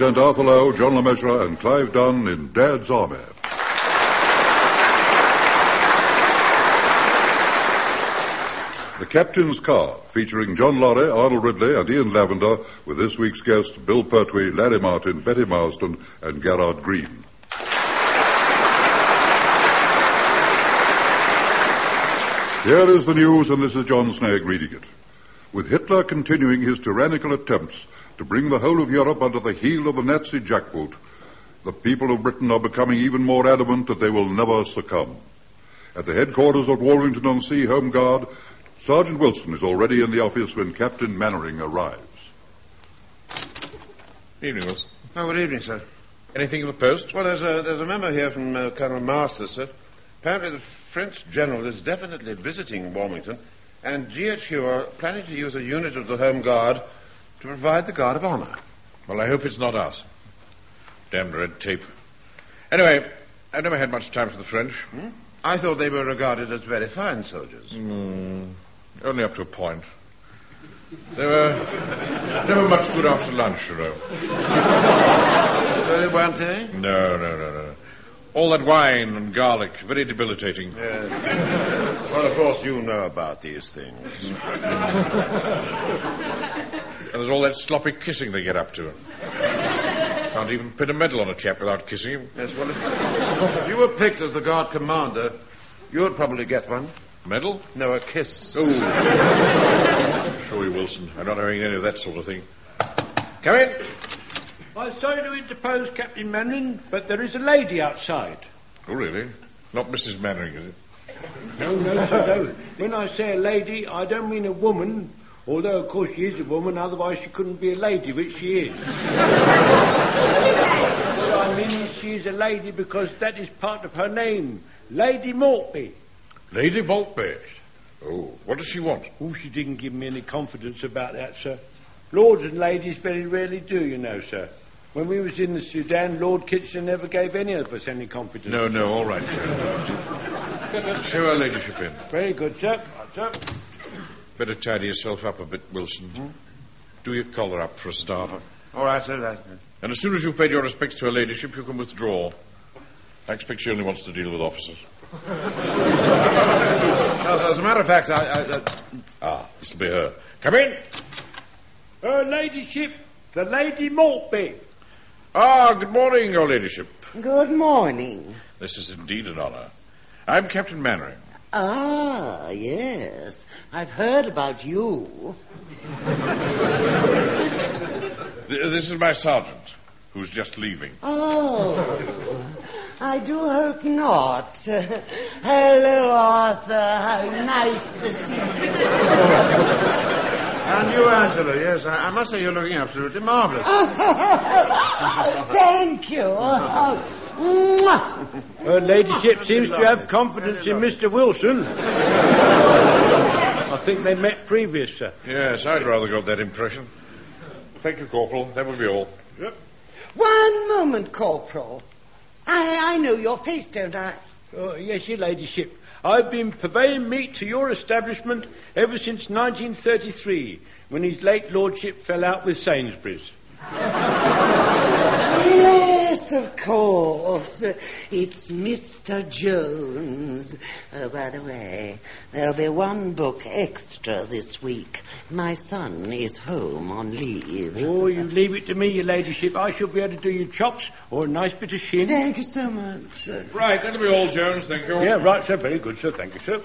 present Arthur Lowe, John LeMessurier, and Clive Dunn in Dad's Army. The Captain's Car, featuring John Lorry, Arnold Ridley, and Ian Lavender, with this week's guests Bill Pertwee, Larry Martin, Betty Marston, and Gerard Green. Here is the news, and this is John Snagg reading it. With Hitler continuing his tyrannical attempts to bring the whole of Europe under the heel of the Nazi jackboot, the people of Britain are becoming even more adamant that they will never succumb. At the headquarters of Warrington-on-Sea Home Guard, Sergeant Wilson is already in the office when Captain Mannering arrives. Evening, Wilson. Oh, good evening, sir. Anything in the post? Well, there's a memo here from Colonel Masters, sir. Apparently the French general is definitely visiting Warmington, and GHQ are planning to use a unit of the Home Guard to provide the guard of honor. Well, I hope it's not us. Damned red tape. Anyway, I've never had much time for the French. I thought they were regarded as very fine soldiers. Only up to a point. They were never much good after lunch, you know. Really, weren't they? No. All that wine and garlic, very debilitating. Yes. Well, of course, you know about these things. And there's all that sloppy kissing they get up to. Can't even pin a medal on a chap without kissing him. Yes, well, if you were picked as the guard commander, you would probably get one. Medal? No, a kiss. Oh. Sure you, Wilson. I'm not having any of that sort of thing. Come in. I'm sorry to interpose, Captain Mannering, but there is a lady outside. Oh, really? Not Mrs. Mannering, is it? No, sir, no. When I say a lady, I don't mean a woman, although, of course, she is a woman, otherwise she couldn't be a lady, which she is. What I mean is she is a lady because that is part of her name, Lady Maltby. Lady Maltby? Oh, what does she want? Oh, she didn't give me any confidence about that, sir. Lords and ladies very rarely do, you know, sir. When we was in the Sudan, Lord Kitchener never gave any of us any confidence. No, all right, sir. Show her ladyship in. Very good, sir. Right, sir. Better tidy yourself up a bit, Wilson. Do your collar up for a starter. All right, sir. Right. And as soon as you've paid your respects to her ladyship, you can withdraw. I expect she only wants to deal with officers. As a matter of fact, This'll be her. Come in. Her ladyship, the Lady Maltby. Good morning, your ladyship. Good morning. This is indeed an honor. I'm Captain Mannering. Ah, yes. I've heard about you. This is my sergeant, who's just leaving. Oh, I do hope not. Hello, Arthur. How nice to see you. And you, Angela, yes. I must say you're looking absolutely marvellous. Thank you. Her ladyship seems to have confidence in Mr. Wilson. I think they met previous, sir. Yes, I'd rather got that impression. Thank you, Corporal. That will be all. Yep. One moment, Corporal. I know your face, don't I? Yes, your ladyship. I've been purveying meat to your establishment ever since 1933, when his late lordship fell out with Sainsbury's. Yes, of course. It's Mr. Jones. By the way, there'll be one book extra this week. My son is home on leave. Oh, you leave it to me, your ladyship. I shall be able to do you chops or a nice bit of shin. Thank you so much. Right, that'll be all, Jones. Thank you. Yeah, right, sir. Very good, sir. Thank you, sir.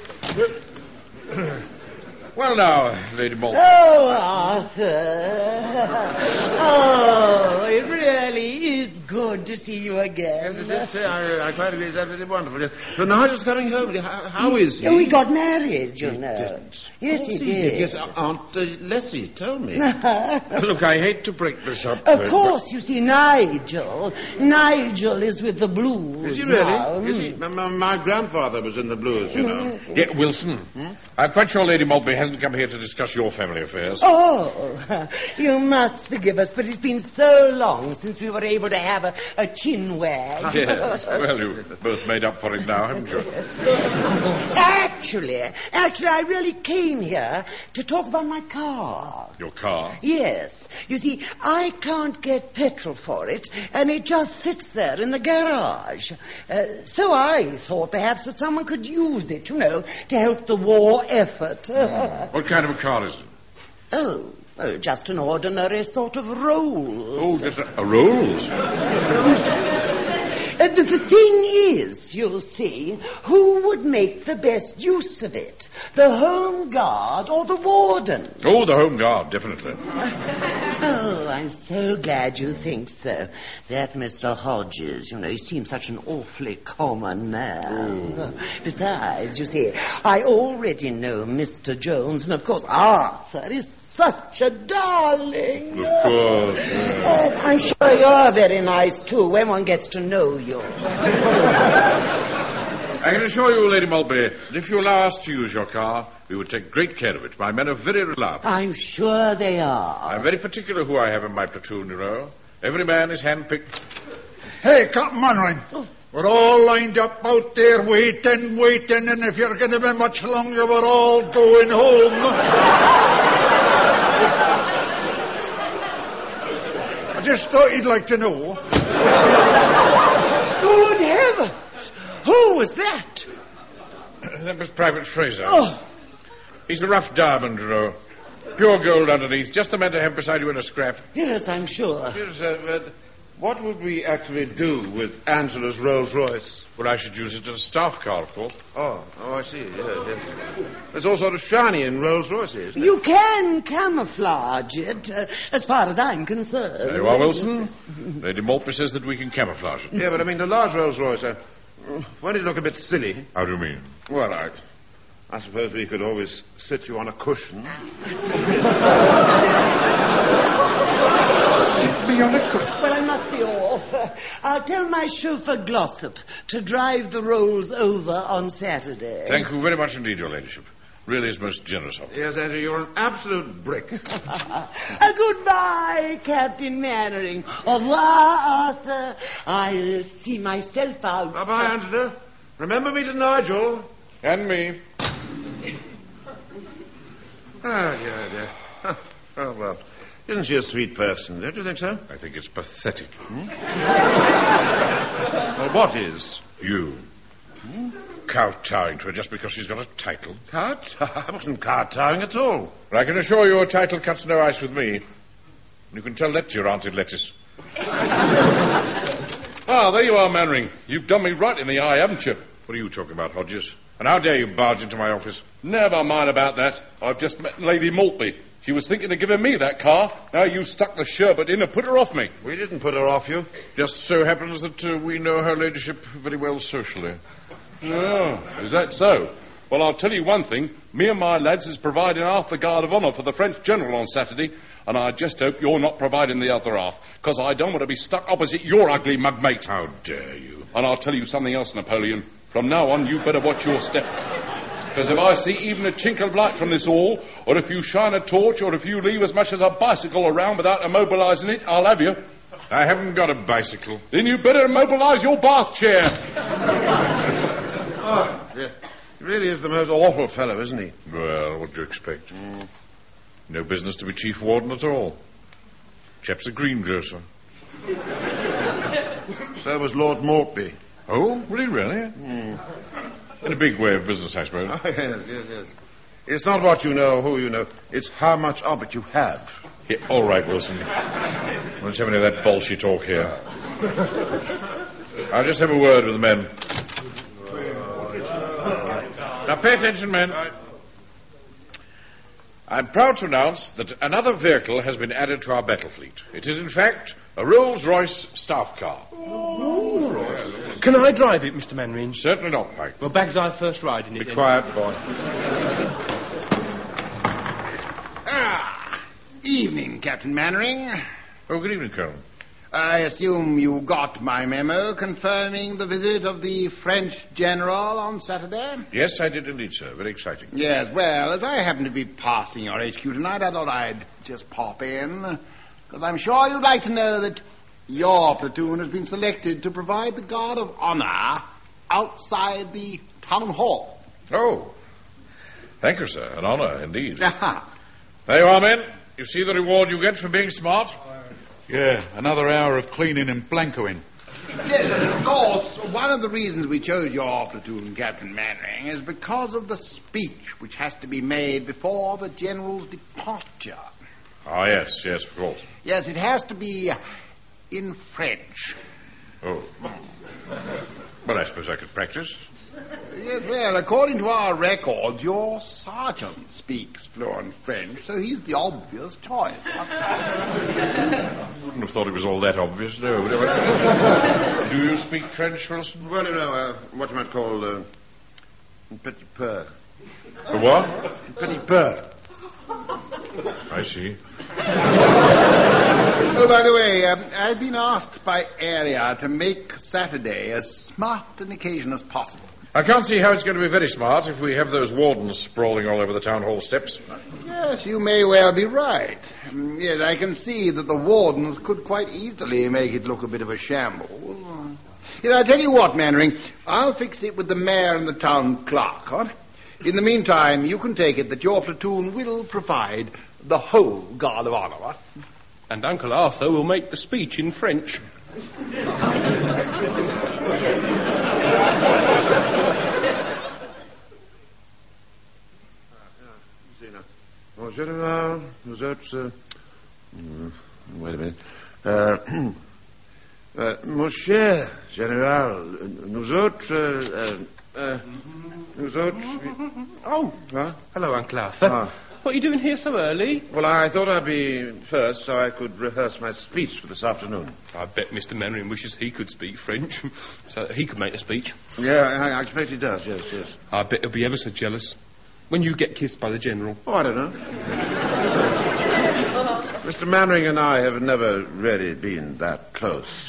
Well, now, Lady Maltby. Oh, Arthur. Oh, it really is good to see you again. Yes, it is. I quite agree. It's absolutely wonderful. Yes. So now just coming home. How is he? Oh, we got married, you know. Didn't. Yes, he did. Yes, Aunt Leslie told me. Look, I hate to break this up. Of course, you see, Nigel is with the Blues. Is he really? now. Is he? My grandfather was in the Blues, you know. Yeah, Wilson. I'm quite sure Lady Maltby hasn't come here to discuss your family affairs. Oh, you must forgive us, but it's been so long long since we were able to have a chin wag. Yes. Well, you've both made up for it now, haven't you? Actually, I really came here to talk about my car. Your car? Yes. You see, I can't get petrol for it, and it just sits there in the garage. So I thought perhaps that someone could use it, to help the war effort. What kind of a car is it? Oh, just an ordinary sort of Rolls. Oh, just a Rolls? The thing is, you see, who would make the best use of it? The Home Guard or the Warden? Oh, the Home Guard, definitely. Oh, I'm so glad you think so. That Mr. Hodges, he seems such an awfully common man. Oh. Besides, you see, I already know Mr. Jones, and of course Arthur is such a darling. Of course. Yeah. I'm sure you're very nice, too, when one gets to know you. I can assure you, Lady Maltby, that if you allow us to use your car, we would take great care of it. My men are very reliable. I'm sure they are. I'm very particular who I have in my platoon, Every man is handpicked. Hey, Captain Mannering. Oh. We're all lined up out there waiting, and if you're going to be much longer, we're all going home. I just thought you'd like to know. Good heavens! Who was that? That was Private Fraser. Oh. He's a rough diamond, Pure gold underneath. Just the man to have beside you in a scrap. Yes, I'm sure. Yes, what would we actually do with Angela's Rolls-Royce? Well, I should use it as a staff car, of course. Oh, I see. Yes. There's all sort of shiny in Rolls-Royces, isn't there? You can camouflage it, as far as I'm concerned. There you are, Wilson. Lady Maltby says that we can camouflage it. Yeah, but I mean, the large Rolls-Royce, won't it look a bit silly? How do you mean? Well, I suppose we could always sit you on a cushion. Sit me on a cushion? Well, I must be off. I'll tell my chauffeur Glossop to drive the Rolls over on Saturday. Thank you very much indeed, Your Ladyship. Really is most generous of you. Yes, Andrew, you're an absolute brick. Goodbye, Captain Mannering. Au revoir, Arthur. I'll see myself out. Bye-bye, Angela. Remember me to Nigel. And me. Oh, dear. Oh, well. Isn't she a sweet person? Don't you think so? I think it's pathetic. Well, what is? You. Kowtowing to her just because she's got a title. I wasn't kowtowing at all. But I can assure you a title cuts no ice with me. You can tell that to your Auntie Lettuce. There you are, Mannering. You've done me right in the eye, haven't you? What are you talking about, Hodges? And how dare you barge into my office? Never mind about that. I've just met Lady Maltby. She was thinking of giving me that car. Now you stuck the sherbet in and put her off me. We didn't put her off you. Just so happens that we know her ladyship very well socially. Oh, is that so? Well, I'll tell you one thing. Me and my lads is providing half the guard of honour for the French general on Saturday, and I just hope you're not providing the other half, because I don't want to be stuck opposite your ugly mugmate. How dare you? And I'll tell you something else, Napoleon. From now on, you better watch your step. Because if I see even a chink of light from this hall, or if you shine a torch, or if you leave as much as a bicycle around without immobilising it, I'll have you. I haven't got a bicycle. Then you better immobilise your bath chair. Yeah. He really is the most awful fellow, isn't he? Well, what do you expect? No business to be chief warden at all. Chap's a greengrocer. So was Lord Maltby. Oh, was he really? In a big way of business, I suppose. Oh, yes. It's not what you know, who you know. It's how much of it you have. Yeah, all right, Wilson. Let's have any of that bullshit talk here. I'll just have a word with the men. Now, pay attention, men. I'm proud to announce that another vehicle has been added to our battle fleet. It is, in fact, a Rolls-Royce staff car. Can I drive it, Mr. Mannering? Certainly not, Mike. Well, Bag's our first ride in it. Be quiet, boy. Evening, Captain Mannering. Oh, good evening, Colonel. I assume you got my memo confirming the visit of the French general on Saturday? Yes, I did indeed, sir. Very exciting. Yes, well, as I happen to be passing your HQ tonight, I thought I'd just pop in, because I'm sure you'd like to know that Your platoon has been selected to provide the guard of honor outside the town hall. Oh. Thank you, sir. An honor, indeed. There you are, men. You see the reward you get for being smart? Yeah, another hour of cleaning and blancoing. Yes, of course. One of the reasons we chose your platoon, Captain Mannering, is because of the speech which has to be made before the General's departure. Oh, yes, of course. Yes, it has to be in French. Oh. Well, I suppose I could practice. Yes, well, according to our records, your sergeant speaks fluent French, so he's the obvious choice. I wouldn't have thought it was all that obvious, no. Do you speak French, Wilson? Well, you know, what you might call petit peu. The what? Petit peu. I see. Oh, by the way, I've been asked by Area to make Saturday as smart an occasion as possible. I can't see how it's going to be very smart if we have those wardens sprawling all over the town hall steps. Yes, you may well be right. Yes, I can see that the wardens could quite easily make it look a bit of a shambles. Yes, I tell you what, Mannering, I'll fix it with the mayor and the town clerk, huh? In the meantime, you can take it that your platoon will provide the whole guard of honor, huh? And Uncle Arthur will make the speech in French. Mon général, nous autres... wait a minute. Mon cher général, nous autres... Oh, Huh? hello, Uncle Arthur. What are you doing here so early? Well, I thought I'd be first so I could rehearse my speech for this afternoon. I bet Mr. Mannering wishes he could speak French, so that he could make a speach. Yeah, I expect he does, yes. I bet he'll be ever so jealous when you get kissed by the General. Oh, I don't know. Mr. Mannering and I have never really been that close.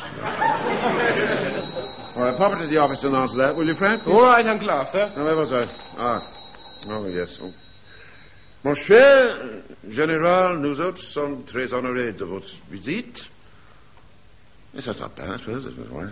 All right, pop it to the office and answer that, will you, Frank? All right, Uncle Arthur. Oh, where was I? Oh, yes. Oh. Mon cher général, nous autres sommes très honorés de votre visite. Yes, that's not bad, I suppose.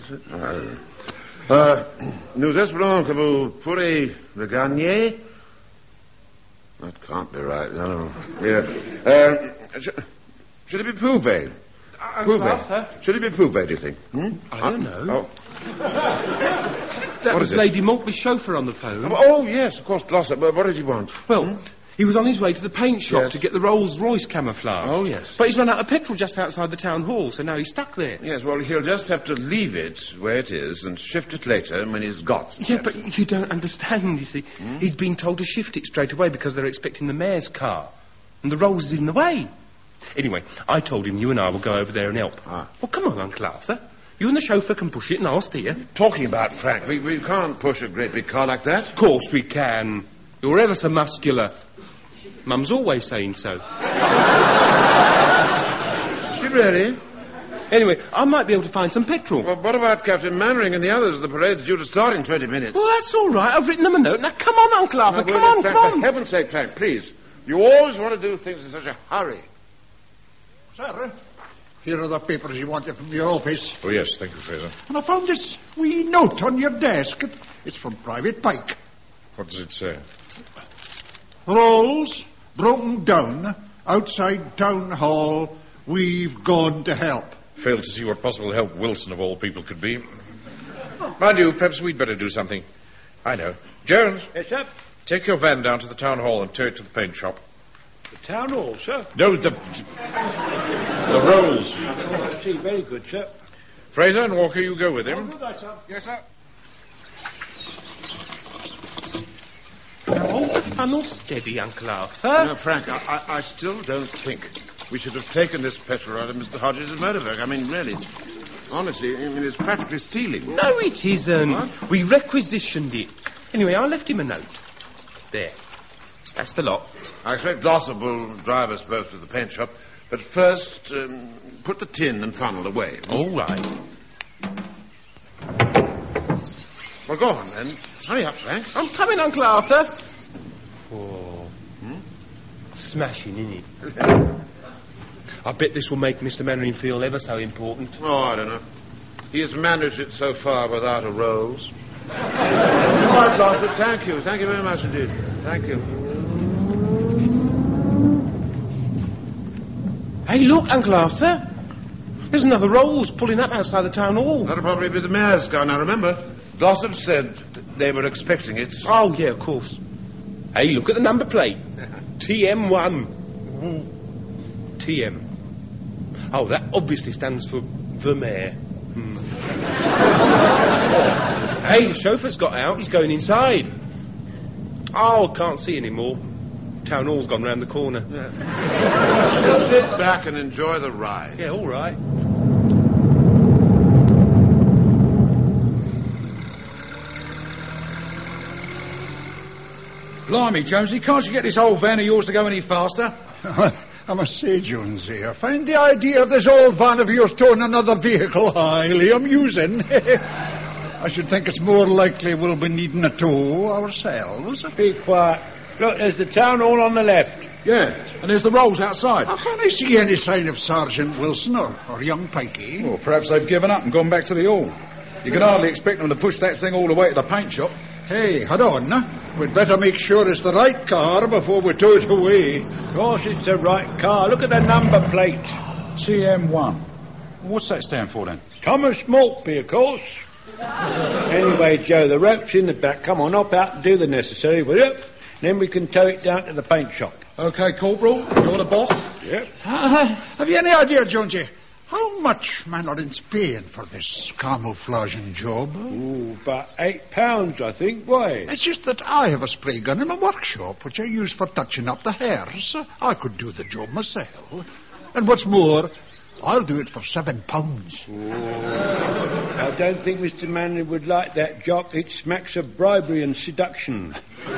Nous espérons que vous pourrez le gagner. That can't be right, no. Yeah. Should it be Pouvet? Arthur? Should it be Pouvet, do you think? I don't know. Oh. That What was is it? Lady Maltby's chauffeur on the phone. Oh, yes, of course, Glossop. But what did he want? Well, he was on his way to the paint shop Yes. to get the Rolls-Royce camouflage. Oh, yes. But he's run out of petrol just outside the town hall, so now he's stuck there. Yes, well, he'll just have to leave it where it is and shift it later when he's got some Yeah, petrol. but you don't understand, you see. He's been told to shift it straight away because they're expecting the mayor's car. And the Rolls is in the way. Anyway, I told him you and I will go over there and help. Ah. Well, come on, Uncle Arthur. You and the chauffeur can push it and I'll steer. Talking about Frank, we can't push a great big car like that. Of course we can. You're ever so muscular. Mum's always saying so. Is she really? Anyway, I might be able to find some petrol. Well, what about Captain Mannering and the others? The parade's due to start in 20 minutes. Well, that's all right. I've written them a note. Now, come on, Uncle Arthur. Now, Come wait a on, minute, come Frank, on. For heaven's sake, Frank, please. You always want to do things in such a hurry. Sir, here are the papers you wanted from your office. Oh, yes, thank you, Fraser. And I found this wee note on your desk. It's from Private Pike. What does it say? Rolls broken down outside town hall. We've gone to help. Failed to see what possible help Wilson, of all people, could be. Mind you, perhaps we'd better do something. I know. Jones, Yes, sir. take your van down to the town hall and tow it to the paint shop. The town hall, sir. No, the Rolls. I see. Very good, sir. Fraser and Walker, you go with him. Yes, sir. Funnel steady, Uncle Arthur. No, Frank, I still don't think we should have taken this petrol out of Mr. Hodges' motorbike. I mean, really. Honestly, I mean, it's practically stealing. No, it isn't. What? We requisitioned it. Anyway, I left him a note. There. That's the lot. I expect Glossop will drive us both to the paint shop. But first, put the tin and funnel away. All right. Well, go on, then. Hurry up, Frank. I'm coming, Uncle Arthur. Oh. Smashing, isn't it? I bet this will make Mr. Mannering feel ever so important. Oh, I don't know. He has managed it so far without a rose. All right, Glossop, thank you. Thank you very much indeed. Thank you. Hey, look, Uncle Arthur. There's another Rolls pulling up outside the town hall. That'll probably be the mayor's car. Now, remember, Glossop said they were expecting it. Oh, yeah, of course. Hey, look at the number plate. TM1. TM. Oh, that obviously stands for the mayor. Hey, the chauffeur's got out. He's going inside. Oh, can't see anymore. Town hall's gone round the corner. Yeah. Just sit back and enjoy the ride. Yeah, all right. Blimey, Jonesy, can't you get this old van of yours to go any faster? I must say, Jonesy, I find the idea of this old van of yours towing another vehicle highly amusing. I should think it's more likely we'll be needing a tow ourselves. Be quiet. Look, there's the town hall on the left. Yeah, and there's the Rolls outside. I can't see any sign of Sergeant Wilson or young Pikey. Well, perhaps they've given up and gone back to the hall. You can hardly expect them to push that thing all the way to the paint shop. Hey, hold on. We'd better make sure it's the right car before we tow it away. Of course it's the right car. Look at the number plate. TM1. What's that stand for, then? Thomas Maltby, of course. Anyway, Joe, the rope's in the back. Come on, hop out and do the necessary, will you? Then we can tow it down to the paint shop. OK, Corporal, you're the boss? Yep. Have you any idea, Jonesy, how much Mannering's paying for this camouflaging job? Ooh, about £8, I think. Why? It's just that I have a spray gun in my workshop, which I use for touching up the hairs. I could do the job myself. And what's more, I'll do it for £7. I don't think Mr. Mannering would like that, Jock. It smacks of bribery and seduction.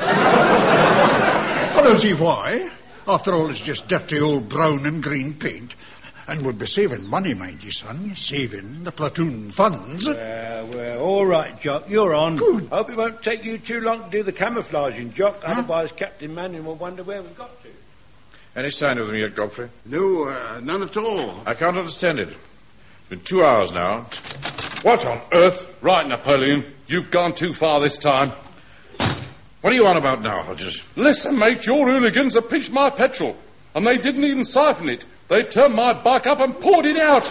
I don't see why. After all, it's just dirty old brown and green paint. And we'll be saving money, mind you, son. Saving the platoon funds. Well, all right, Jock. You're on. Good. Hope it won't take you too long to do the camouflaging, Jock. Huh? Otherwise, Captain Mannering will wonder where we've got to. Any sign of them yet, Godfrey? No, none at all. I can't understand it. It's been 2 hours now. What on earth? Right, Napoleon. You've gone too far this time. What are you on about now, Hodges? Listen, mate, your hooligans have pinched my petrol. And they didn't even siphon it. They turned my bike up and poured it out.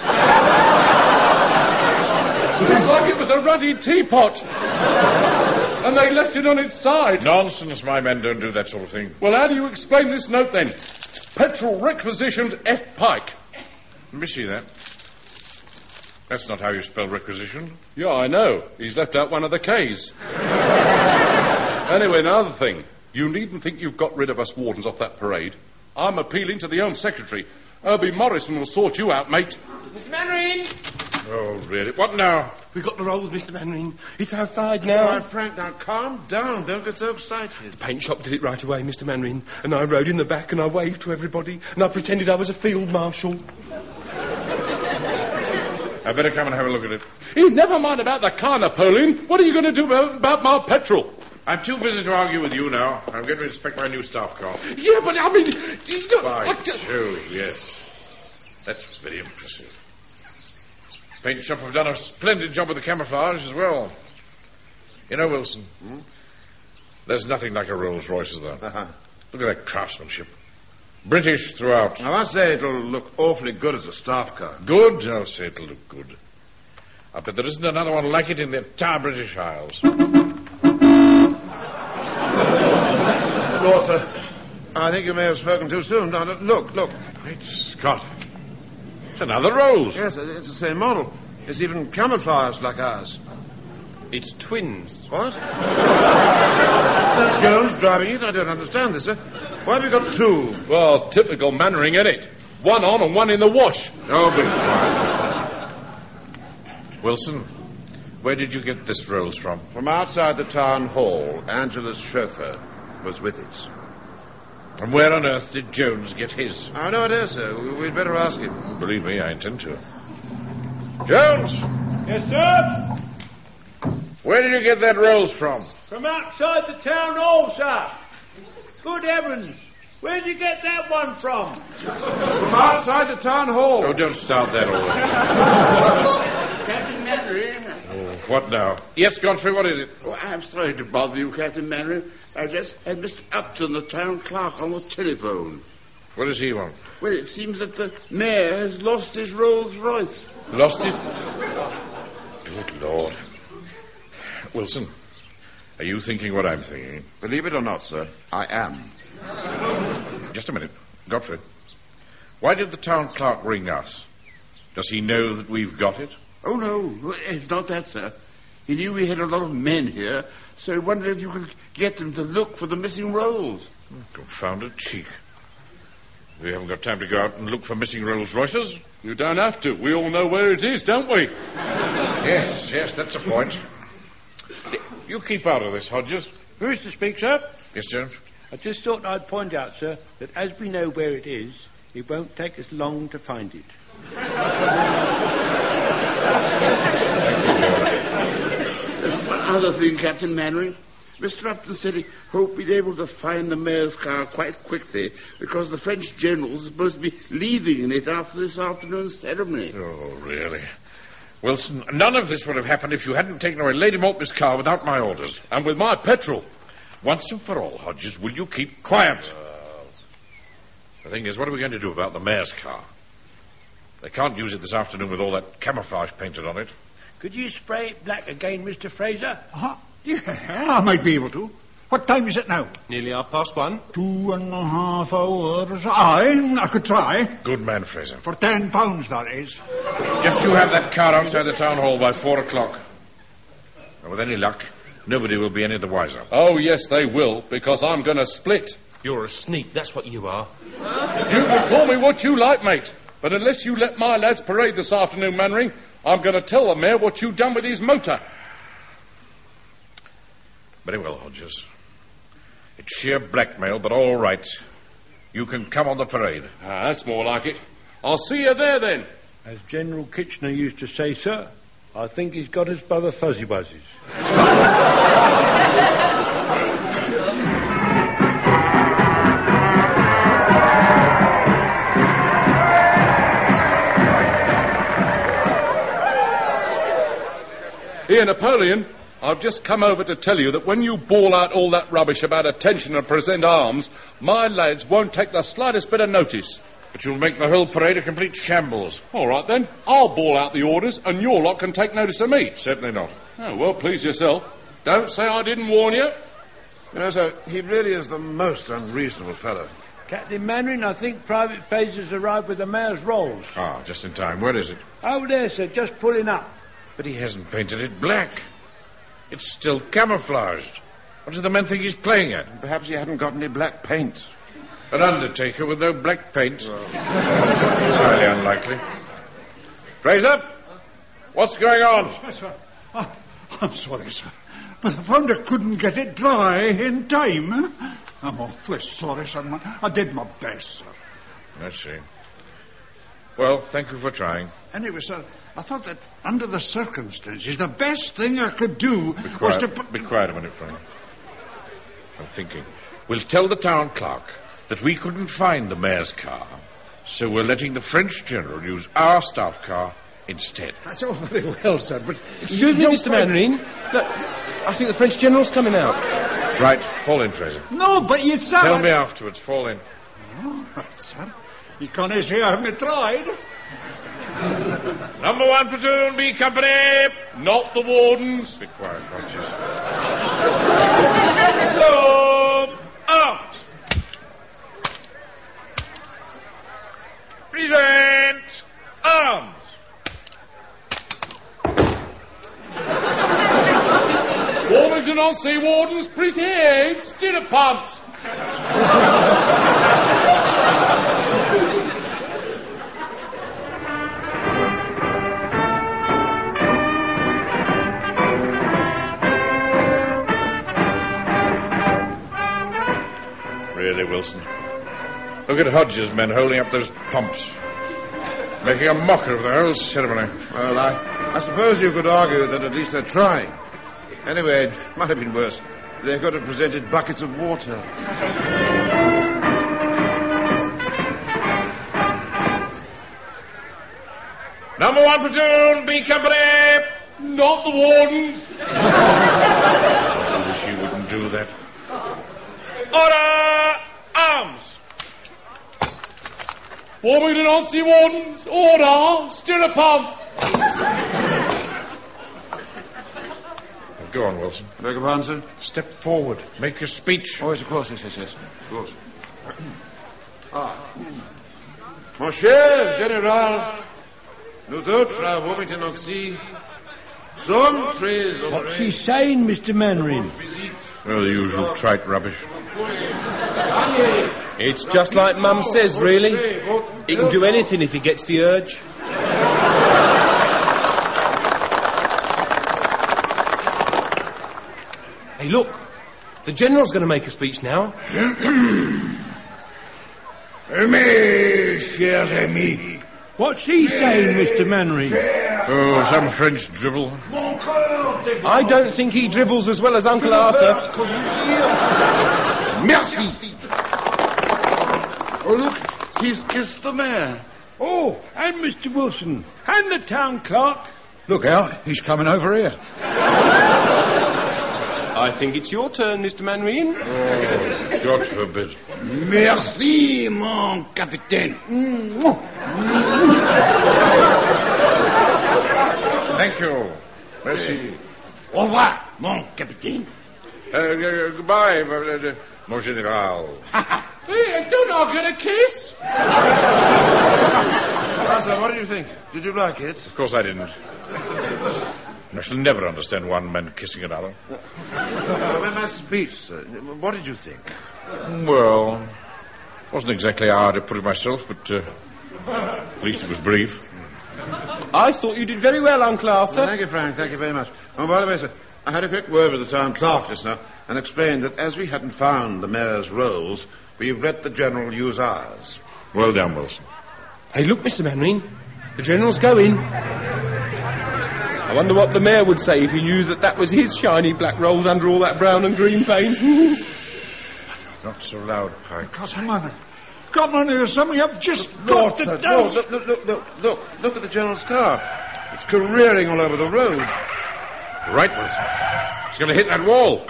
It's like it was a ruddy teapot. And they left it on its side. Nonsense, my men don't do that sort of thing. Well, how do you explain this note, then? Petrol requisitioned F. Pike. Let me see that. That's not how you spell requisitioned. Yeah, I know. He's left out one of the K's. Anyway, another thing. You needn't think you've got rid of us wardens off that parade. I'm appealing to the Home Secretary. Herbie Morrison will sort you out, mate. Mr. Mannering! Oh, really? What now? We've got the Rolls, Mr. Mannering. It's outside now. All right, Frank, now calm down. Don't get so excited. The paint shop did it right away, Mr. Mannering. And I rode in the back and I waved to everybody. And I pretended I was a field marshal. I better come and have a look at it. Hey, never mind about the car, Napoleon. What are you going to do about my petrol? I'm too busy to argue with you now. I'm going to inspect my new staff car. Yeah, but I mean... By Jove, yes. That's very impressive. Paint shop have done a splendid job with the camouflage as well. You know, Wilson, there's nothing like a Rolls-Royce, is there? Uh-huh. Look at that craftsmanship. British throughout. I must say it'll look awfully good as a staff car. Good? I'll say it'll look good. I bet there isn't another one like it in the entire British Isles. Lord, sir, I think you may have spoken too soon. Now, look. Great Scott. It's another Rolls. Yes, it's the same model. It's even camouflaged like ours. It's twins. What? That Jones driving it? I don't understand this, sir. Why have you got two? Well, typical Mannering, innit? One on and one in the wash. Oh, be quiet. Wilson, where did you get this Rolls from? From outside the town hall. Angela's chauffeur was with it. And where on earth did Jones get his? I know it is, sir. We'd better ask him. Believe me, I intend to. Jones! Yes, sir? Where did you get that Rolls from? From outside the town hall, sir. Good heavens. Where'd you get that one from? From outside the town hall. Oh, don't start that all. Captain Mannering. Oh, what now? Yes, Godfrey, what is it? Oh, I'm sorry to bother you, Captain Mannering. I just had Mr. Upton, the town clerk, on the telephone. What does he want? Well, it seems that the mayor has lost his Rolls Royce. Lost it? Good Lord. Wilson, are you thinking what I'm thinking? Believe it or not, sir, I am. Just a minute. Godfrey, why did the town clerk ring us? Does he know that we've got it? Oh, no, it's not that, sir. He knew we had a lot of men here, so he wondered if you could get them to look for the missing rolls. Confounded cheek. We haven't got time to go out and look for missing Rolls Royces. You don't have to. We all know where it is, don't we? Yes, that's a point. You keep out of this, Hodges. Who's to speak, sir? Yes, Jones? I just thought I'd point out, sir, that as we know where it is, it won't take us long to find it. One other thing, Captain Mannering. Mr. Upton said he hoped we'd be able to find the mayor's car quite quickly because the French generals are supposed to be leaving in it after this afternoon's ceremony. Oh, really? Wilson, none of this would have happened if you hadn't taken away Lady Maltby's car without my orders. And with my petrol. Once and for all, Hodges, will you keep quiet? The thing is, what are we going to do about the mayor's car? They can't use it this afternoon with all that camouflage painted on it. Could you spray it black again, Mr. Fraser? Yeah, I might be able to. What time is it now? Nearly 1:30. 2.5 hours. Aye, I could try. Good man, Fraser. For £10, that is. Just you have that car outside the town hall by 4 o'clock. And with any luck, nobody will be any the wiser. Oh, yes, they will, because I'm going to split. You're a sneak, that's what you are. You can call me what you like, mate. But unless you let my lads parade this afternoon, Mannering, I'm going to tell the mayor what you've done with his motor. Very well, Hodges. It's sheer blackmail, but all right. You can come on the parade. That's more like it. I'll see you there, then. As General Kitchener used to say, sir, I think he's got us by the fuzzy wuzzies. Here, Napoleon, I've just come over to tell you that when you bawl out all that rubbish about attention and present arms, my lads won't take the slightest bit of notice. But you'll make the whole parade a complete shambles. All right, then. I'll bawl out the orders, and your lot can take notice of me. Certainly not. Oh, well, please yourself. Don't say I didn't warn you. You know, sir, he really is the most unreasonable fellow. Captain Mannering, I think Private Fraser's arrived with the mayor's rolls. Ah, just in time. Where is it? Over there, sir, just pulling up. But he hasn't painted it black. It's still camouflaged. What do the men think he's playing at? Perhaps he hadn't got any black paint. An undertaker with no black paint? It's highly unlikely. Fraser, what's going on? Yes, sir. I'm sorry, sir. But I found I couldn't get it dry in time. I'm awfully sorry, sir. I did my best, sir. I see. Well, thank you for trying. Anyway, sir, I thought that under the circumstances, the best thing I could do was to... Be quiet a minute, Frank. I'm thinking. We'll tell the town clerk that we couldn't find the mayor's car, so we're letting the French general use our staff car instead. That's all very well, sir, but... Excuse me, Mr. Mannering. Look, I think the French general's coming out. Right, fall in, Fraser. No, but you, sir... Tell me afterwards, fall in. All right, sir. You can't say I haven't tried. Number 1 platoon, B company. Not the wardens. Be quiet, Rogers. Stop! Out! Present! Arms! Warmington on sea wardens, present, still a punt. Really, Wilson. Look at Hodges' men holding up those pumps. Making a mockery of the whole ceremony. Well, I suppose you could argue that at least they're trying. Anyway, it might have been worse. They could have presented buckets of water. Number 1 platoon, B company. Not the wardens. I wish you wouldn't do that. Order! Arms! Warmington Aussie wardens. Order. Stir a pump. Go on, Wilson. Beg your pardon, sir? Step forward. Make your speech. Oh, yes, of course, yes. Of course. Mon cher Général, nous autres à Warmington Aussie sommes très honorés. What's he saying, Mr. Mannering? Well, the usual trite rubbish. It's just like Mum says, really. He can do anything if he gets the urge. Hey, look. The General's going to make a speech now. Mes chers amis. What's he saying, Mr. Mannering? Oh, some French drivel. I don't think he dribbles as well as Uncle Arthur. Merci. Oh, look, he's kissed the mayor. Oh, and Mr. Wilson, and the town clerk. Look out, he's coming over here. I think it's your turn, Mr. Mannering. Oh, God forbid. Merci, mon capitaine. Thank you. Merci. Au revoir, mon capitaine. Goodbye, mon général. Hey, don't I get a kiss? Arthur, what did you think? Did you like it? Of course I didn't. I shall never understand one man kissing another. My speech, sir. What did you think? Well, wasn't exactly how I'd have put it myself, but at least it was brief. I thought you did very well, Uncle Arthur. Well, thank you, Frank. Thank you very much. Oh, by the way, sir, I had a quick word with the town clerk just now and explained that as we hadn't found the mayor's rolls, we've let the General use ours. Well done, Wilson. Hey, look, Mr. Mannering. The General's going. I wonder what the mayor would say if he knew that was his shiny black rolls under all that brown and green paint. Not so loud, Pike. Come on here, something I've just got to do. No, look at the General's car. It's careering all over the road. Right, Wilson. It's going to hit that wall.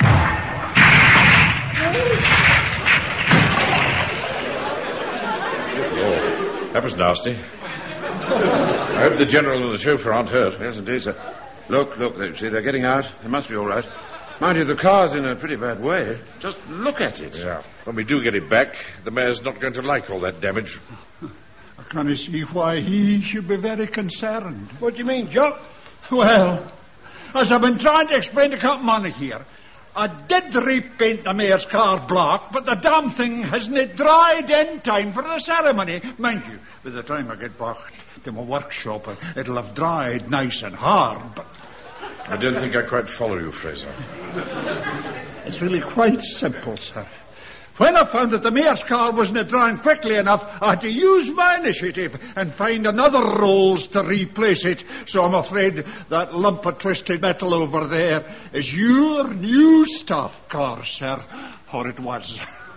Oh, that was nasty. I hope the General and the chauffeur aren't hurt. Yes, indeed, sir. Look, see, they're getting out. They must be all right. Mind you, the car's in a pretty bad way. Just look at it. Yeah. When we do get it back, the mayor's not going to like all that damage. I can't see why he should be very concerned. What do you mean, Jock? Well, as I've been trying to explain to Captain Monaghan, I did repaint the mayor's car black, but the damn thing hasn't dried in time for the ceremony. Mind you, by the time I get back to my workshop, it'll have dried nice and hard, but... I don't think I quite follow you, Fraser. It's really quite simple, sir. When I found that the mayor's car wasn't drying quickly enough, I had to use my initiative and find another rolls to replace it. So I'm afraid that lump of twisted metal over there is your new staff car, sir. Or it was.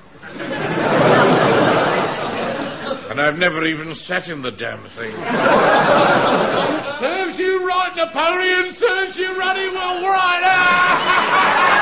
And I've never even sat in the damn thing. Serves you right, Napoleon. Serves you ruddy well right.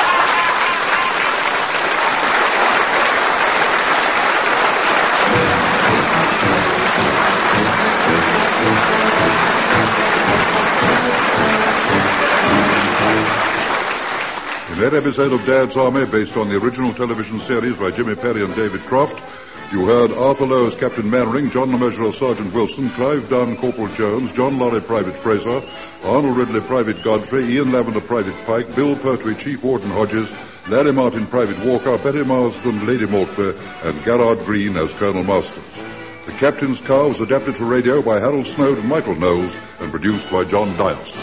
In that episode of Dad's Army, based on the original television series by Jimmy Perry and David Croft, you heard Arthur Lowe as Captain Mannering, John LeMessurier as Sergeant Wilson, Clive Dunn, Corporal Jones, John Lorry, Private Fraser, Arnold Ridley, Private Godfrey, Ian Lavender, Private Pike, Bill Pertwee, Chief Warden Hodges, Larry Martin, Private Walker, Betty Marsden, Lady Maltby, and Garrard Green as Colonel Masters. The Captain's Car was adapted for radio by Harold Snow and Michael Knowles and produced by John Dias.